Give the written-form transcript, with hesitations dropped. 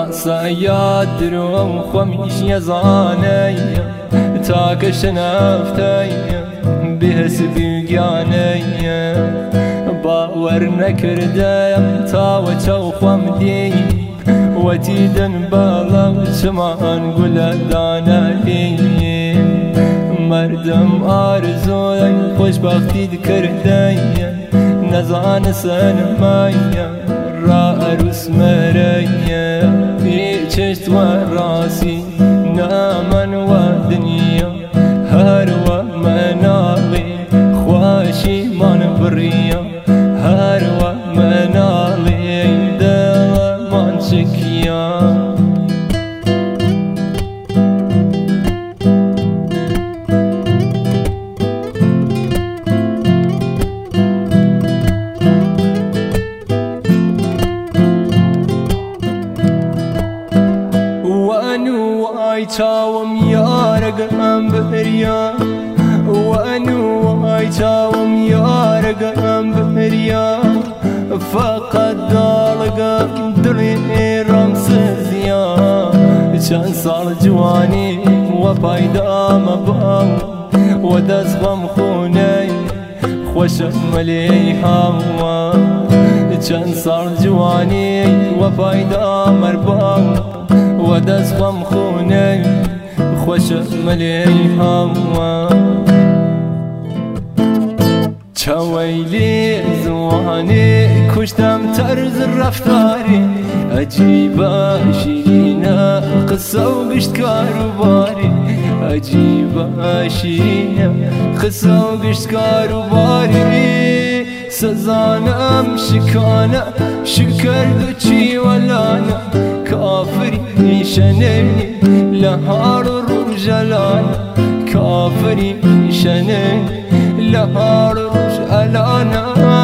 راسا يادرو خميش يزاني تاكش نفتي بهس بيجاني باور نكردم تاو تشو خمدي وتيدن بالا شمان قول دانالي مردم آرزوی خوشبختی دکردی نزان سنمای را عروس مری بی چشت و راسی نامن و دنیا هر و منالی خواشی من بریا هر و منالی دل من شکیا چاوم یارگم بریا وانو چاوم یارگم بریا فقط دالگم دلی رمسزیا چند سال جوانی و پایدام بام و دزغم خونی خوشم ملی هوا چند سال جوانی و پایدام بام و دزغم خونی خوشم ملی هوا چویلی زوانی کشتم طرز رفتاری عجیبا شیرینه قصه و گشت کاروباری عجیبا شیرینه قصه و گشت کاروباری سزانم شکانه شکرد و چی ولانه کافری شننی لهار رو جلانه کافری شننی لهار روش الانا